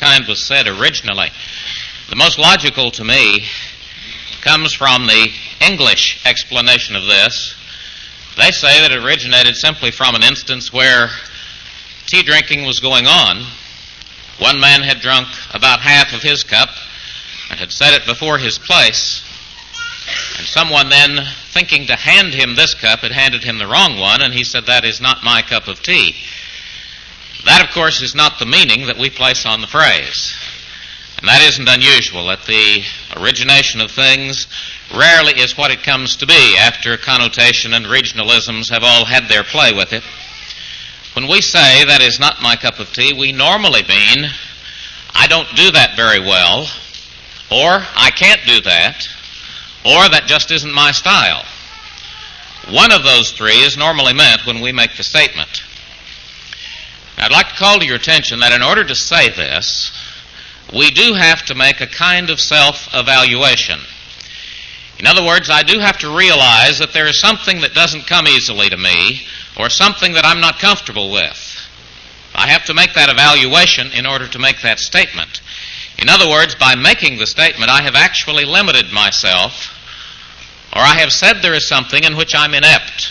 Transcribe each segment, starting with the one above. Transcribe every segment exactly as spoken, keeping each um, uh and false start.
kind was said originally. The most logical to me comes from the English explanation of this. They say that it originated simply from an instance where tea drinking was going on. One man had drunk about half of his cup and had set it before his place, and someone then, thinking to hand him this cup, had handed him the wrong one, and he said, "That is not my cup of tea." That, of course, is not the meaning that we place on the phrase. And that isn't unusual, that the origination of things rarely is what it comes to be after connotation and regionalisms have all had their play with it. When we say, "That is not my cup of tea," we normally mean, "I don't do that very well," or "I can't do that," or "that just isn't my style." One of those three is normally meant when we make the statement. I'd like to call to your attention that in order to say this, we do have to make a kind of self-evaluation. In other words, I do have to realize that there is something that doesn't come easily to me, or something that I'm not comfortable with. I have to make that evaluation in order to make that statement. In other words, by making the statement, I have actually limited myself, or I have said there is something in which I'm inept.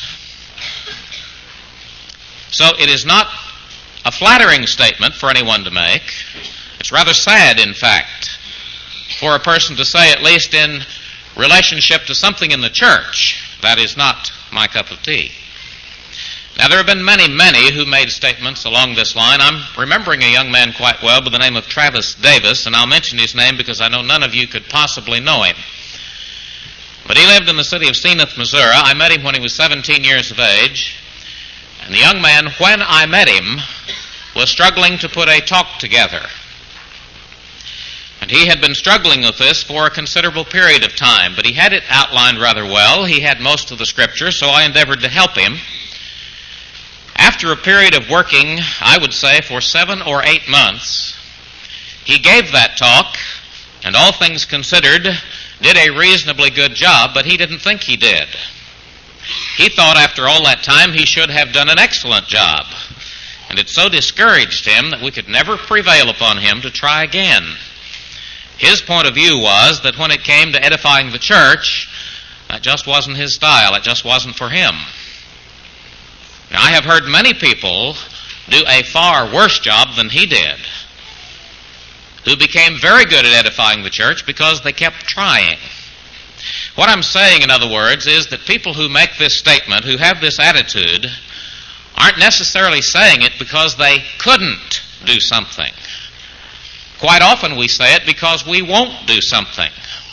So it is not a flattering statement for anyone to make. It's rather sad, in fact, for a person to say, at least in relationship to something in the church, "That is not my cup of tea." Now, there have been many, many who made statements along this line. I'm remembering a young man quite well by the name of Travis Davis, and I'll mention his name because I know none of you could possibly know him. But he lived in the city of Zenith, Missouri. I met him when he was seventeen years of age. And the young man, when I met him, was struggling to put a talk together. And he had been struggling with this for a considerable period of time, but he had it outlined rather well. He had most of the scripture, so I endeavored to help him. After a period of working, I would say, for seven or eight months, he gave that talk, and all things considered, did a reasonably good job, but he didn't think he did. He thought after all that time he should have done an excellent job, and it so discouraged him that we could never prevail upon him to try again. His point of view was that when it came to edifying the church, that just wasn't his style, it just wasn't for him. Now, I have heard many people do a far worse job than he did, who became very good at edifying the church because they kept trying. What I'm saying, in other words, is that people who make this statement, who have this attitude, aren't necessarily saying it because they couldn't do something. Quite often we say it because we won't do something.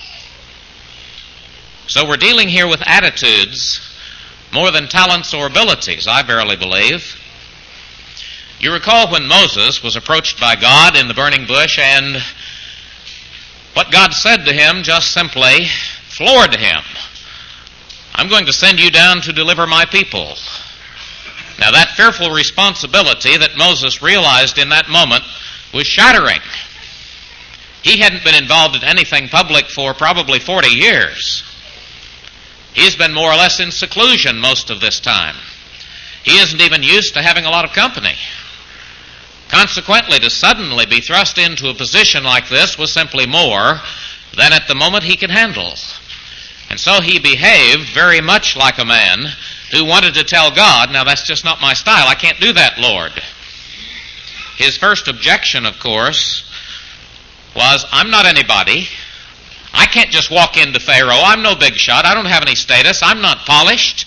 So we're dealing here with attitudes more than talents or abilities, I verily believe. You recall when Moses was approached by God in the burning bush, and what God said to him just simply floored him. "I'm going to send you down to deliver my people." Now, that fearful responsibility that Moses realized in that moment was shattering. He hadn't been involved in anything public for probably forty years. He's been more or less in seclusion most of this time. He isn't even used to having a lot of company. Consequently, to suddenly be thrust into a position like this was simply more than at the moment he could handle. And so he behaved very much like a man who wanted to tell God, "Now that's just not my style. I can't do that, Lord." His first objection, of course, was, "I'm not anybody. I can't just walk into Pharaoh. I'm no big shot. I don't have any status. I'm not polished."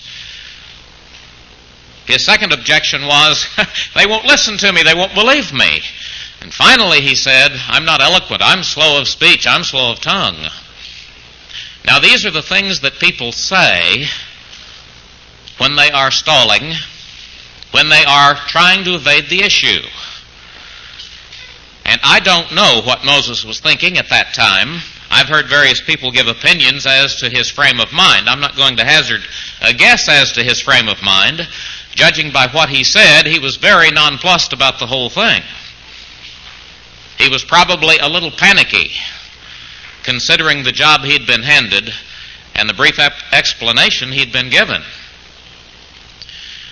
His second objection was, "They won't listen to me. They won't believe me." And finally he said, "I'm not eloquent. I'm slow of speech. I'm slow of tongue." Now, these are the things that people say when they are stalling, when they are trying to evade the issue. And I don't know what Moses was thinking at that time. I've heard various people give opinions as to his frame of mind. I'm not going to hazard a guess as to his frame of mind. Judging by what he said, he was very nonplussed about the whole thing. He was probably a little panicky, considering the job he'd been handed and the brief explanation he'd been given.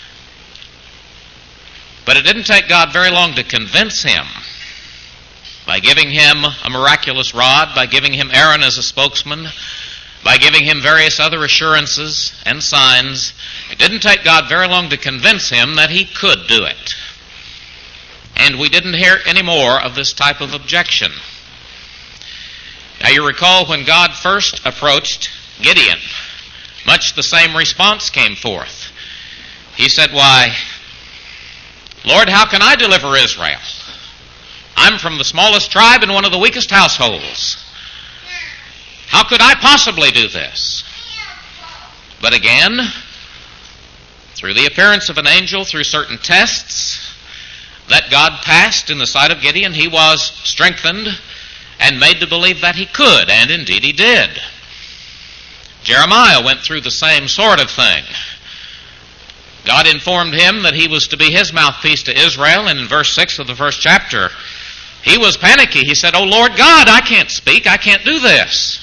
But it didn't take God very long to convince him by giving him a miraculous rod, by giving him Aaron as a spokesman, by giving him various other assurances and signs. It didn't take God very long to convince him that he could do it. And we didn't hear any more of this type of objection. Now you recall when God first approached Gideon, much the same response came forth. He said, "Why, Lord, how can I deliver Israel? I'm from the smallest tribe and one of the weakest households. How could I possibly do this?" But again, through the appearance of an angel, through certain tests that God passed in the sight of Gideon, he was strengthened and made to believe that he could, and indeed he did. Jeremiah went through the same sort of thing. God informed him that he was to be his mouthpiece to Israel, and in verse six of the first chapter, he was panicky. He said, "Oh Lord God, I can't speak, I can't do this."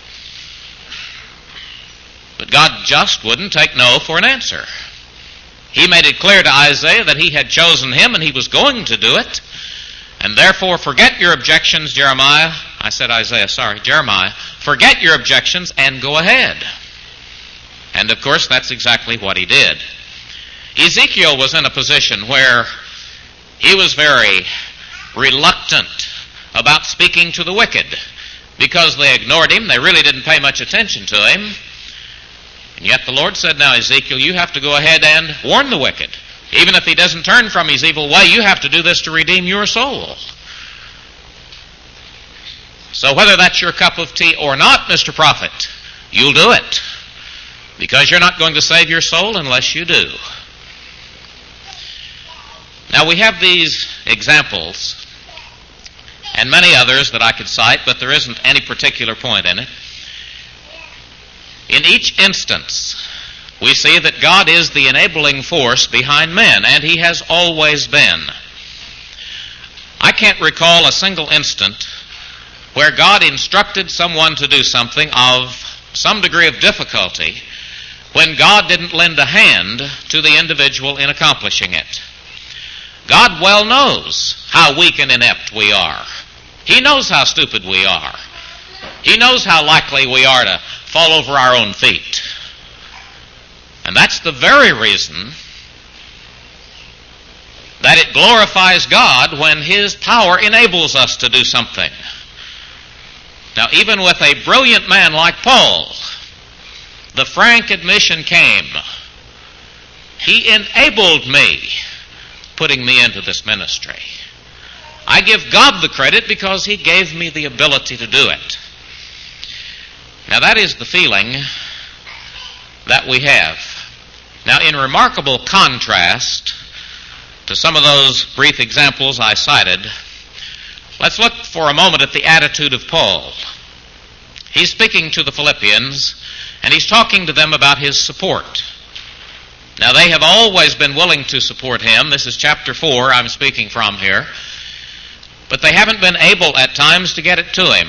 But God just wouldn't take no for an answer. He made it clear to Isaiah that he had chosen him and he was going to do it. And therefore, forget your objections, Jeremiah. I said Isaiah, sorry, Jeremiah. Forget your objections and go ahead. And of course, that's exactly what he did. Ezekiel was in a position where he was very reluctant about speaking to the wicked because they ignored him. They really didn't pay much attention to him. And yet the Lord said, "Now, Ezekiel, you have to go ahead and warn the wicked. Even if he doesn't turn from his evil way, you have to do this to redeem your soul." So whether that's your cup of tea or not, Mister Prophet, you'll do it. Because you're not going to save your soul unless you do. Now we have these examples and many others that I could cite, but there isn't any particular point in it. In each instance, we see that God is the enabling force behind men, and he has always been. I can't recall a single instant where God instructed someone to do something of some degree of difficulty when God didn't lend a hand to the individual in accomplishing it. God well knows how weak and inept we are. He knows how stupid we are. He knows how likely we are to fall over our own feet. And that's the very reason that it glorifies God when his power enables us to do something. Now, even with a brilliant man like Paul, the frank admission came, "He enabled me, putting me into this ministry." I give God the credit because he gave me the ability to do it. Now that is the feeling that we have. Now in remarkable contrast to some of those brief examples I cited, let's look for a moment at the attitude of Paul. He's speaking to the Philippians, and he's talking to them about his support. Now they have always been willing to support him. This is chapter four I'm speaking from here. But they haven't been able at times to get it to him.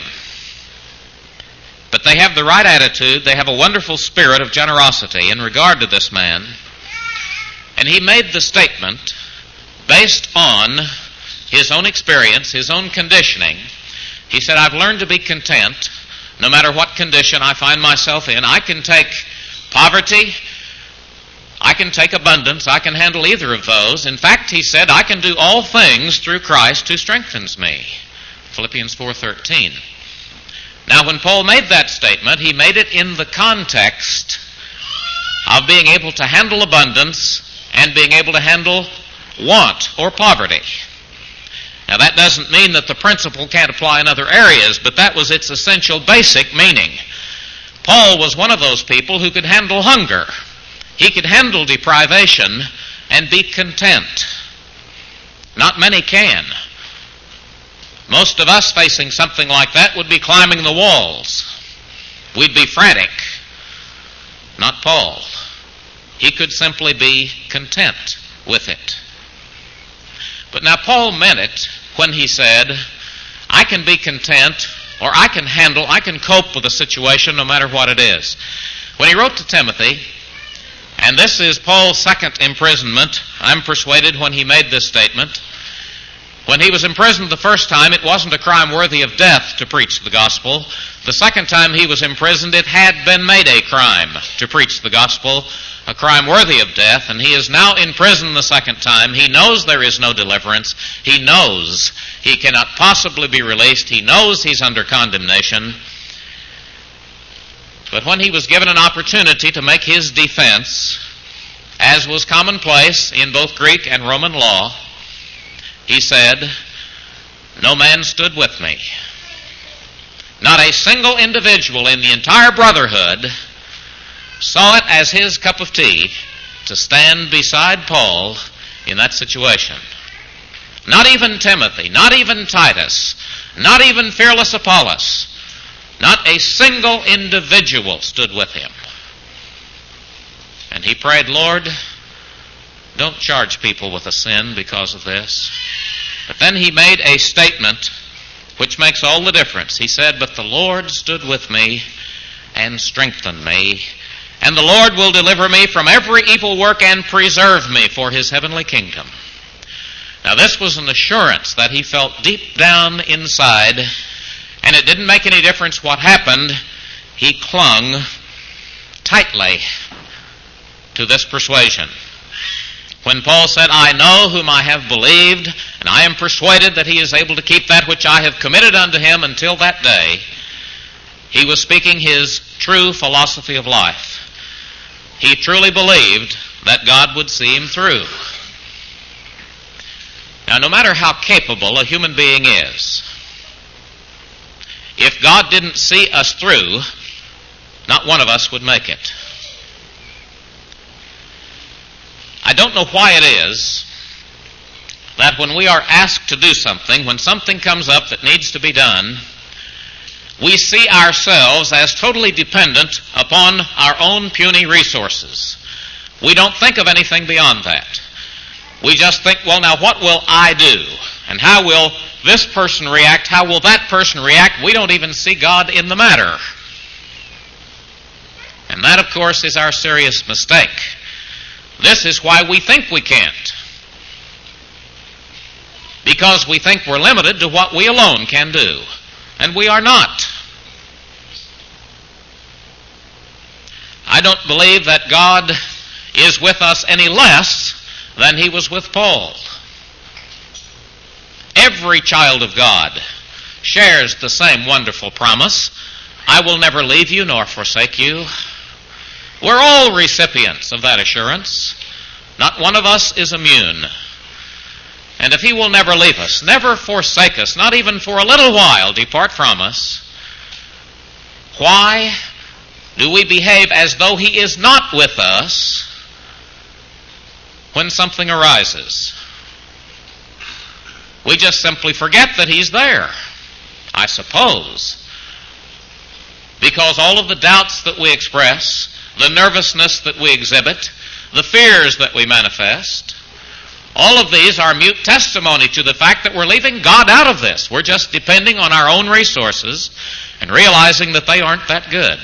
But they have the right attitude. They have a wonderful spirit of generosity in regard to this man. And he made the statement based on his own experience, his own conditioning. He said, "I've learned to be content no matter what condition I find myself in. I can take poverty, I can take abundance, I can handle either of those. In fact," he said, "I can do all things through Christ who strengthens me." Philippians four thirteen. Now when Paul made that statement, he made it in the context of being able to handle abundance and being able to handle want or poverty. Now that doesn't mean that the principle can't apply in other areas, but that was its essential basic meaning. Paul was one of those people who could handle hunger. He could handle deprivation and be content. Not many can. Most of us facing something like that would be climbing the walls. We'd be frantic. Not Paul. He could simply be content with it. But now Paul meant it when he said, "I can be content, or I can handle, I can cope with a situation no matter what it is." When he wrote to Timothy, and this is Paul's second imprisonment, I'm persuaded, when he made this statement, When he was imprisoned the first time, it wasn't a crime worthy of death to preach the gospel. The second time he was imprisoned, it had been made a crime to preach the gospel, a crime worthy of death, and he is now in prison the second time. He knows there is no deliverance. He knows he cannot possibly be released. He knows he's under condemnation. But when he was given an opportunity to make his defense, as was commonplace in both Greek and Roman law, he said, "No man stood with me." Not a single individual in the entire brotherhood saw it as his cup of tea to stand beside Paul in that situation. Not even Timothy, not even Titus, not even fearless Apollos, not a single individual stood with him. And he prayed, "Lord, don't charge people with a sin because of this." But then he made a statement which makes all the difference. He said, "But the Lord stood with me and strengthened me, and the Lord will deliver me from every evil work and preserve me for his heavenly kingdom." Now this was an assurance that he felt deep down inside, and it didn't make any difference what happened. He clung tightly to this persuasion. When Paul said, "I know whom I have believed, and I am persuaded that he is able to keep that which I have committed unto him until that day," he was speaking his true philosophy of life. He truly believed that God would see him through. Now, no matter how capable a human being is, if God didn't see us through, not one of us would make it. I don't know why it is that when we are asked to do something, when something comes up that needs to be done, we see ourselves as totally dependent upon our own puny resources. We don't think of anything beyond that. We just think, well, now what will I do? And how will this person react? How will that person react? We don't even see God in the matter. And that, of course, is our serious mistake. This is why we think we can't. Because we think we're limited to what we alone can do. And we are not. I don't believe that God is with us any less than he was with Paul. Every child of God shares the same wonderful promise. "I will never leave you nor forsake you." We're all recipients of that assurance. Not one of us is immune. And if he will never leave us, never forsake us, not even for a little while depart from us, why do we behave as though he is not with us when something arises? We just simply forget that he's there, I suppose, because all of the doubts that we express, the nervousness that we exhibit, the fears that we manifest, all of these are mute testimony to the fact that we're leaving God out of this. We're just depending on our own resources and realizing that they aren't that good.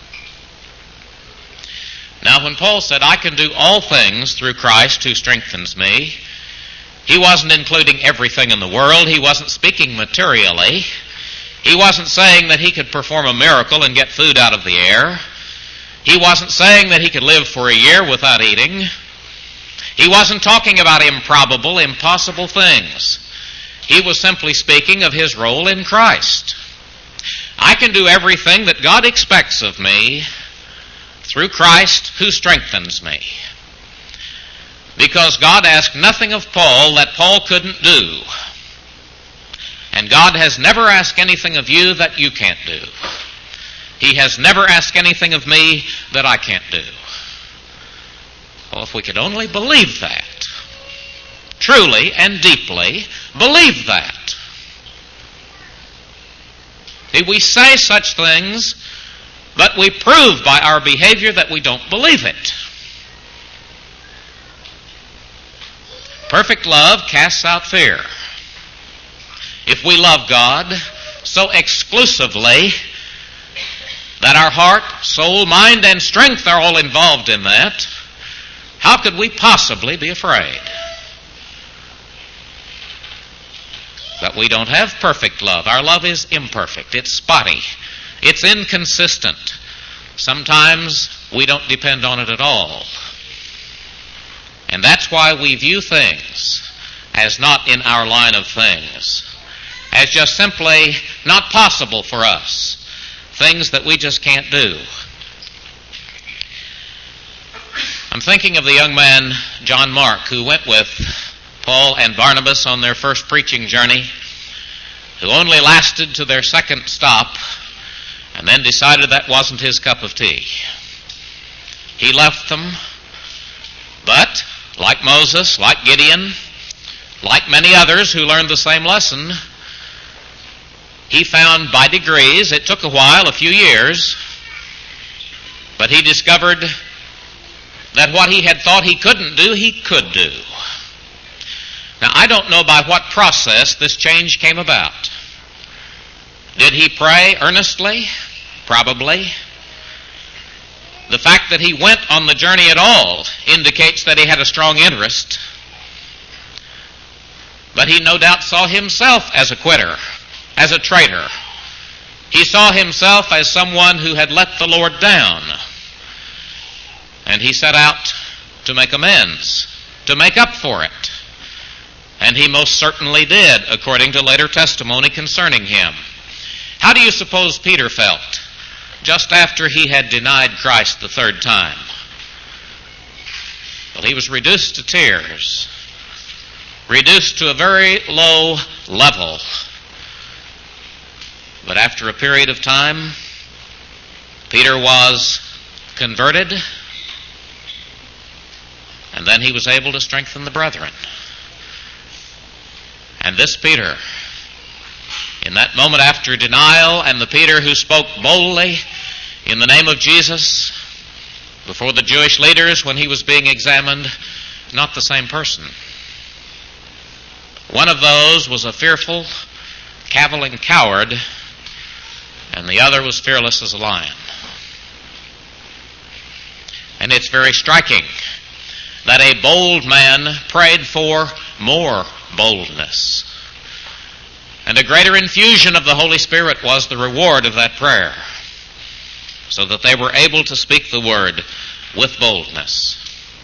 Now, when Paul said, "I can do all things through Christ who strengthens me," he wasn't including everything in the world. He wasn't speaking materially. He wasn't saying that he could perform a miracle and get food out of the air. He wasn't saying that he could live for a year without eating. He wasn't talking about improbable, impossible things. He was simply speaking of his role in Christ. I can do everything that God expects of me through Christ who strengthens me. Because God asked nothing of Paul that Paul couldn't do. And God has never asked anything of you that you can't do. He has never asked anything of me that I can't do. Well, if we could only believe that, truly and deeply believe that. See, we say such things, but we prove by our behavior that we don't believe it. Perfect love casts out fear. If we love God so exclusively that our heart, soul, mind, and strength are all involved in that, how could we possibly be afraid? that we don't have perfect love. Our love is imperfect. It's spotty. It's inconsistent. Sometimes we don't depend on it at all. And that's why we view things as not in our line of things, as just simply not possible for us, things that we just can't do. I'm thinking of the young man, John Mark, who went with Paul and Barnabas on their first preaching journey, who only lasted to their second stop, and then decided that wasn't his cup of tea. He left them, but like Moses, like Gideon, like many others who learned the same lesson, he found by degrees, it took a while, a few years, but he discovered that what he had thought he couldn't do, he could do. Now, I don't know by what process this change came about. Did he pray earnestly? Probably. The fact that he went on the journey at all indicates that he had a strong interest. But he no doubt saw himself as a quitter, as a traitor. He saw himself as someone who had let the Lord down. And he set out to make amends, to make up for it. And he most certainly did, according to later testimony concerning him. How do you suppose Peter felt just after he had denied Christ the third time? Well, he was reduced to tears, reduced to a very low level. But after a period of time, Peter was converted, and then he was able to strengthen the brethren. And this Peter, in that moment after denial, and the Peter who spoke boldly in the name of Jesus before the Jewish leaders when he was being examined, not the same person. One of those was a fearful, caviling coward, and the other was fearless as a lion. And it's very striking that a bold man prayed for more boldness. And a greater infusion of the Holy Spirit was the reward of that prayer, so that they were able to speak the word with boldness.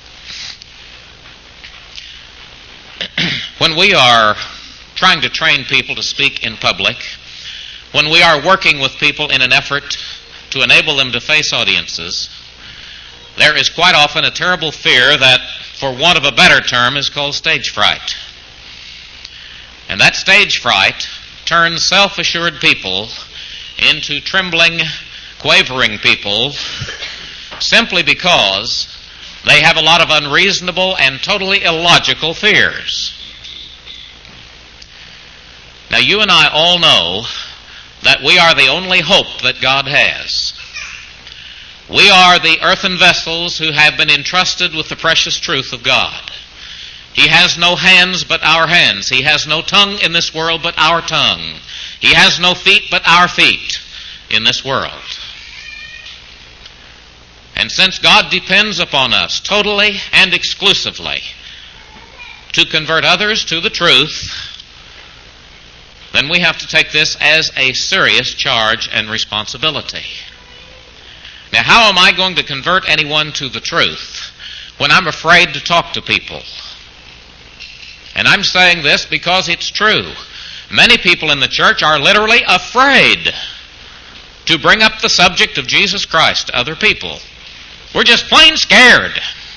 When we are trying to train people to speak in public, when we are working with people in an effort to enable them to face audiences, there is quite often a terrible fear that, for want of a better term, is called stage fright. And that stage fright turns self-assured people into trembling, quavering people simply because they have a lot of unreasonable and totally illogical fears. Now, you and I all know that we are the only hope that God has. We are the earthen vessels who have been entrusted with the precious truth of God. He has no hands but our hands. He has no tongue in this world but our tongue. He has no feet but our feet in this world. And since God depends upon us totally and exclusively to convert others to the truth, then we have to take this as a serious charge and responsibility. Now, how am I going to convert anyone to the truth when I'm afraid to talk to people? And I'm saying this because it's true. Many people in the church are literally afraid to bring up the subject of Jesus Christ to other people. We're just plain scared.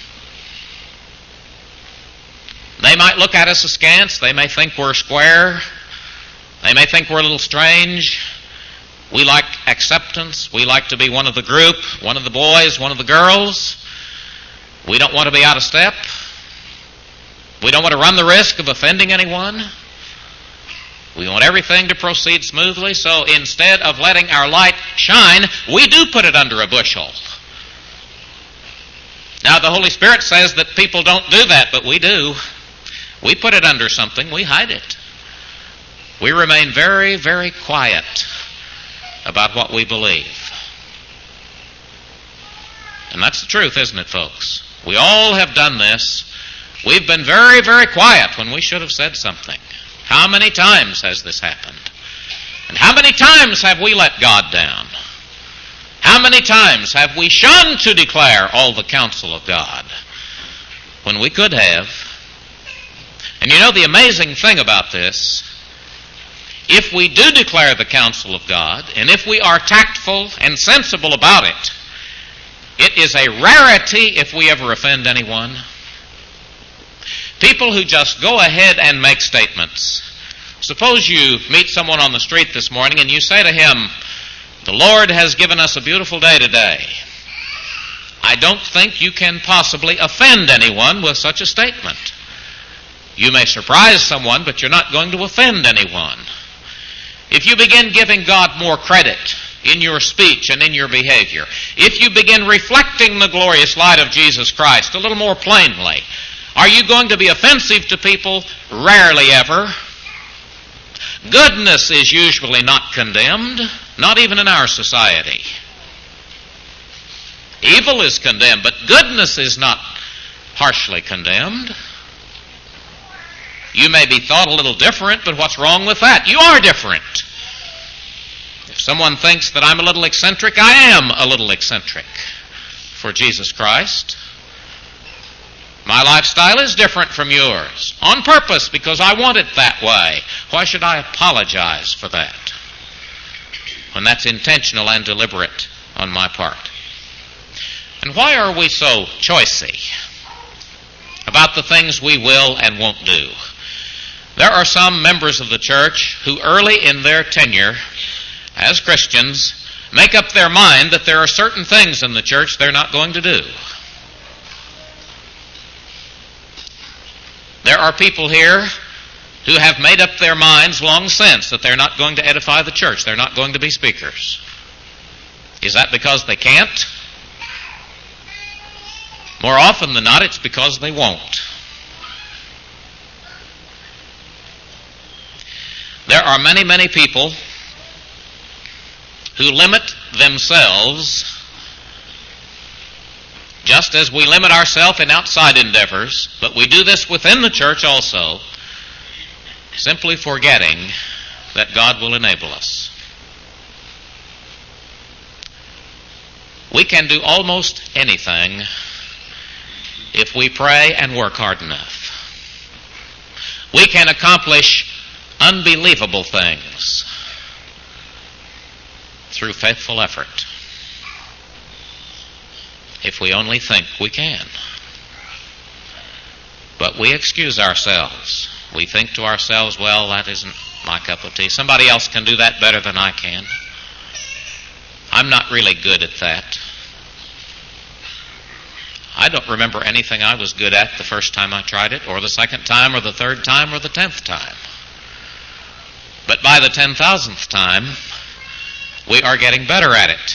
They might look at us askance. They may think we're square. They may think we're a little strange. We like acceptance. We like to be one of the group, one of the boys, one of the girls. We don't want to be out of step. We don't want to run the risk of offending anyone. We want everything to proceed smoothly, so instead of letting our light shine, we do put it under a bushel. Now, the Holy Spirit says that people don't do that, but we do. We put it under something. We hide it. We remain very, very quiet about what we believe. And that's the truth, isn't it, folks? We all have done this. We've been very, very quiet when we should have said something. How many times has this happened? And how many times have we let God down? How many times have we shunned to declare all the counsel of God when we could have? And you know the amazing thing about this, if we do declare the counsel of God, and if we are tactful and sensible about it, it is a rarity if we ever offend anyone. People who just go ahead and make statements. Suppose you meet someone on the street this morning and you say to him, "The Lord has given us a beautiful day today." I don't think you can possibly offend anyone with such a statement. You may surprise someone, but you're not going to offend anyone. If you begin giving God more credit in your speech and in your behavior, if you begin reflecting the glorious light of Jesus Christ a little more plainly, are you going to be offensive to people? Rarely ever. Goodness is usually not condemned, not even in our society. Evil is condemned, but goodness is not harshly condemned. You may be thought a little different, but what's wrong with that? You are different. If someone thinks that I'm a little eccentric, I am a little eccentric for Jesus Christ. My lifestyle is different from yours, on purpose, because I want it that way. Why should I apologize for that when that's intentional and deliberate on my part? And why are we so choicy about the things we will and won't do? There are some members of the church who early in their tenure as Christians make up their mind that there are certain things in the church they're not going to do. There are people here who have made up their minds long since that they're not going to edify the church. They're not going to be speakers. Is that because they can't? More often than not, it's because they won't. There are many, many people who limit themselves just as we limit ourselves in outside endeavors, but we do this within the church also, simply forgetting that God will enable us. We can do almost anything if we pray and work hard enough. We can accomplish unbelievable things through faithful effort, if we only think we can. But we excuse ourselves. We think to ourselves, well, that isn't my cup of tea. Somebody else can do that better than I can. I'm not really good at that. I don't remember anything I was good at the first time I tried it, or the second time, or the third time, or the tenth time. But by the ten thousandth time, we are getting better at it.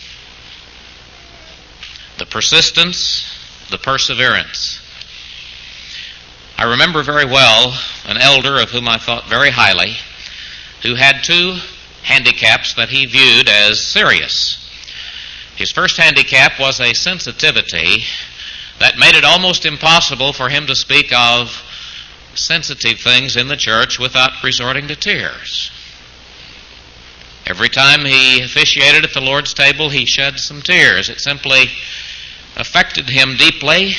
The persistence, the perseverance. I remember very well an elder of whom I thought very highly, who had two handicaps that he viewed as serious. His first handicap was a sensitivity that made it almost impossible for him to speak of sensitive things in the church without resorting to tears. Every time he officiated at the Lord's table, he shed some tears. It simply affected him deeply,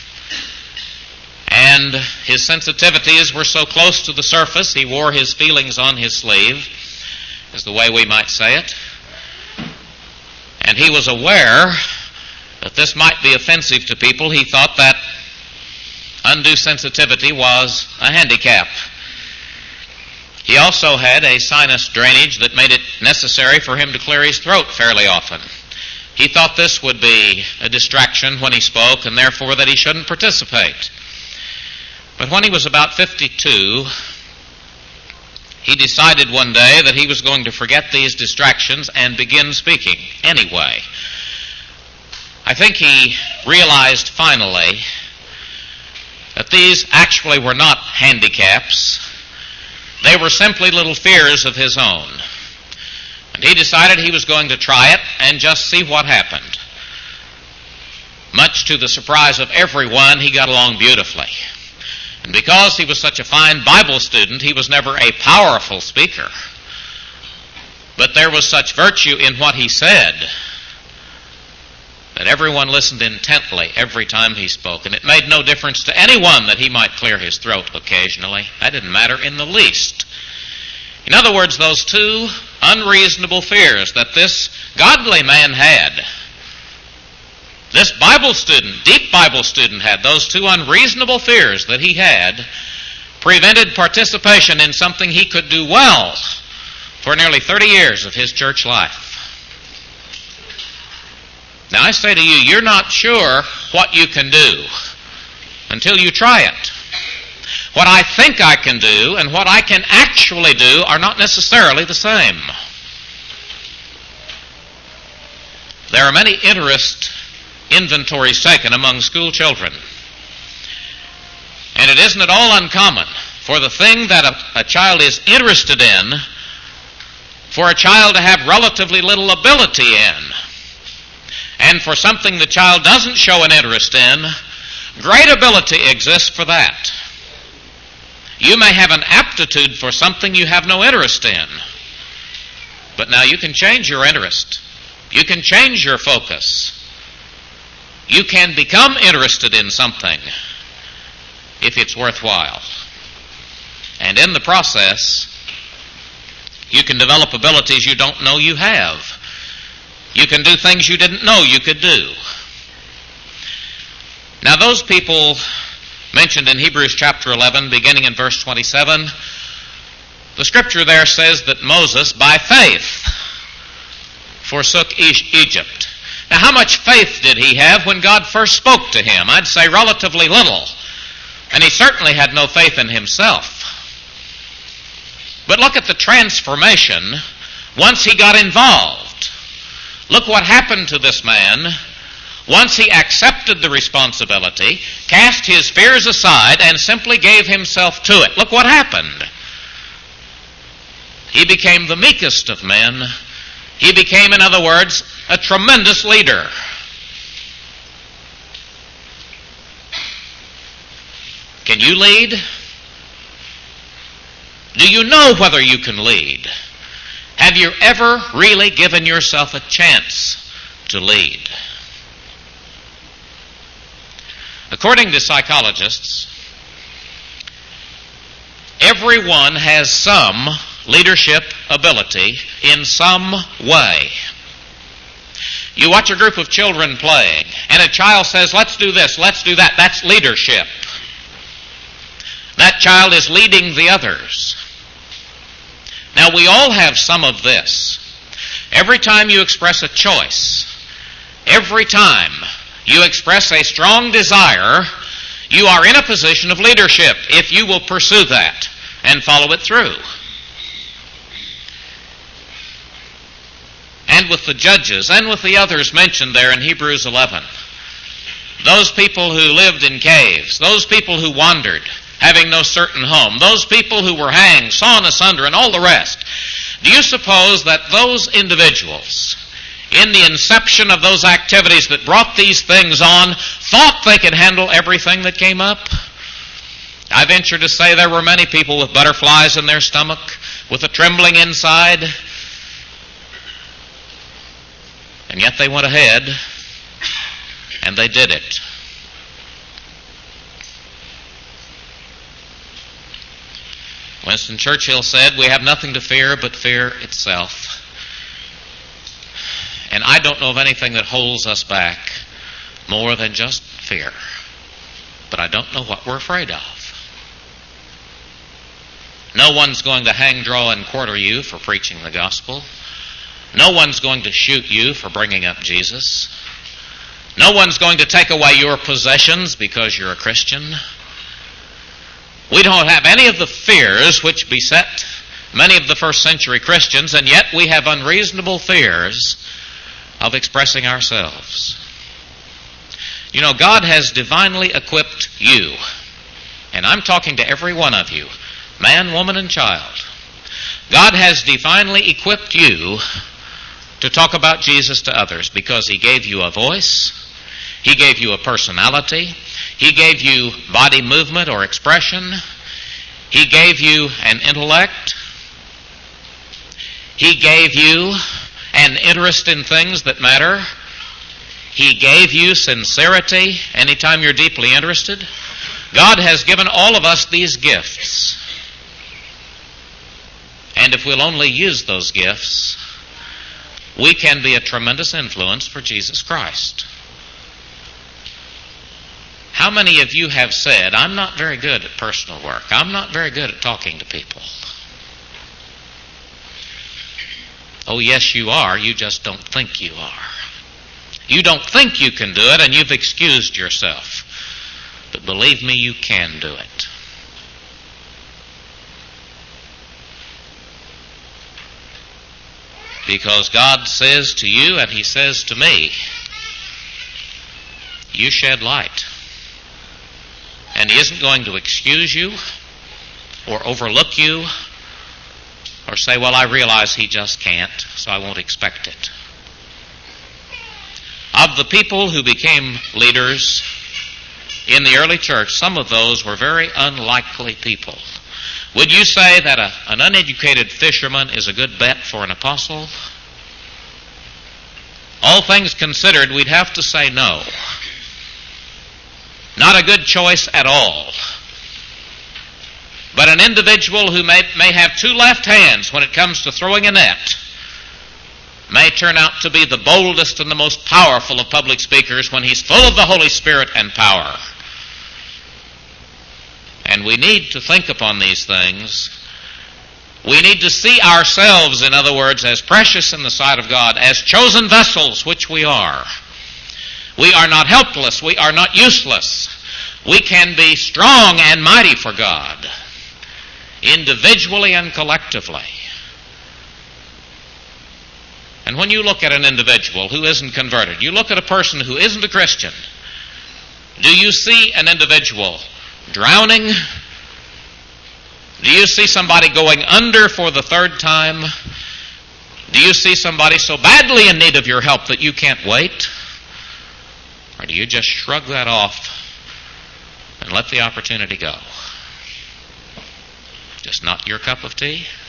and his sensitivities were so close to the surface, he wore his feelings on his sleeve, is the way we might say it. And he was aware that this might be offensive to people. He thought that undue sensitivity was a handicap. He also had a sinus drainage that made it necessary for him to clear his throat fairly often. He thought this would be a distraction when he spoke, and therefore that he shouldn't participate. But when he was about fifty-two, he decided one day that he was going to forget these distractions and begin speaking anyway. I think he realized finally that these actually were not handicaps. They were simply little fears of his own. And he decided he was going to try it and just see what happened. Much to the surprise of everyone, he got along beautifully. And because he was such a fine Bible student, he was never a powerful speaker. But there was such virtue in what he said that everyone listened intently every time he spoke. And it made no difference to anyone that he might clear his throat occasionally. That didn't matter in the least. In other words, those two unreasonable fears that this godly man had, this Bible student, deep Bible student had, those two unreasonable fears that he had, prevented participation in something he could do well for nearly thirty years of his church life. Now I say to you, you're not sure what you can do until you try it. What I think I can do and what I can actually do are not necessarily the same. There are many interest inventories taken among school children. And it isn't at all uncommon for the thing that a, a child is interested in, for a child to have relatively little ability in. And for something the child doesn't show an interest in, great ability exists for that. You may have an aptitude for something you have no interest in. But now you can change your interest. You can change your focus. You can become interested in something if it's worthwhile. And in the process, you can develop abilities you don't know you have. You can do things you didn't know you could do. Now those people mentioned in Hebrews chapter eleven, beginning in verse twenty-seven, the scripture there says that Moses, by faith, forsook Egypt. Now, how much faith did he have when God first spoke to him? I'd say relatively little. And he certainly had no faith in himself. But look at the transformation once he got involved. Look what happened to this man once he accepted the responsibility, cast his fears aside, and simply gave himself to it. Look what happened. He became the meekest of men. He became, in other words, a tremendous leader. Can you lead? Do you know whether you can lead? Have you ever really given yourself a chance to lead? According to psychologists, everyone has some leadership ability in some way. You watch a group of children playing, and a child says, let's do this, let's do that. That's leadership. That child is leading the others. Now, we all have some of this. Every time you express a choice, every time you express a strong desire, you are in a position of leadership if you will pursue that and follow it through. And with the judges and with the others mentioned there in Hebrews eleven, those people who lived in caves, those people who wandered, having no certain home, those people who were hanged, sawn asunder, and all the rest, do you suppose that those individuals, in the inception of those activities that brought these things on, thought they could handle everything that came up? I venture to say there were many people with butterflies in their stomach, with a trembling inside, and yet they went ahead and they did it. Winston Churchill said, we have nothing to fear but fear itself. And I don't know of anything that holds us back more than just fear. But I don't know what we're afraid of. No one's going to hang, draw, and quarter you for preaching the gospel. No one's going to shoot you for bringing up Jesus. No one's going to take away your possessions because you're a Christian. We don't have any of the fears which beset many of the first century Christians, and yet we have unreasonable fears of expressing ourselves. You know, God has divinely equipped you, and I'm talking to every one of you, man, woman, and child. God has divinely equipped you to talk about Jesus to others because He gave you a voice, He gave you a personality, He gave you body movement or expression. He gave you an intellect. He gave you an interest in things that matter. He gave you sincerity anytime you're deeply interested. God has given all of us these gifts. And if we'll only use those gifts, we can be a tremendous influence for Jesus Christ. How many of you have said, I'm not very good at personal work. I'm not very good at talking to people. Oh, yes, you are. You just don't think you are. You don't think you can do it, and you've excused yourself. But believe me, you can do it. Because God says to you, and He says to me, you shed light. And He isn't going to excuse you or overlook you or say, well, I realize He just can't, so I won't expect it. Of the people who became leaders in the early church, some of those were very unlikely people. Would you say that a, an uneducated fisherman is a good bet for an apostle? All things considered, we'd have to say no. Not a good choice at all. But an individual who may, may have two left hands when it comes to throwing a net may turn out to be the boldest and the most powerful of public speakers when he's full of the Holy Spirit and power. And we need to think upon these things. We need to see ourselves, in other words, as precious in the sight of God, as chosen vessels, which we are. We are not helpless. We are not useless. We can be strong and mighty for God, individually and collectively. And when you look at an individual who isn't converted, you look at a person who isn't a Christian, do you see an individual drowning? Do you see somebody going under for the third time? Do you see somebody so badly in need of your help that you can't wait? Or do you just shrug that off and let the opportunity go? Just not your cup of tea?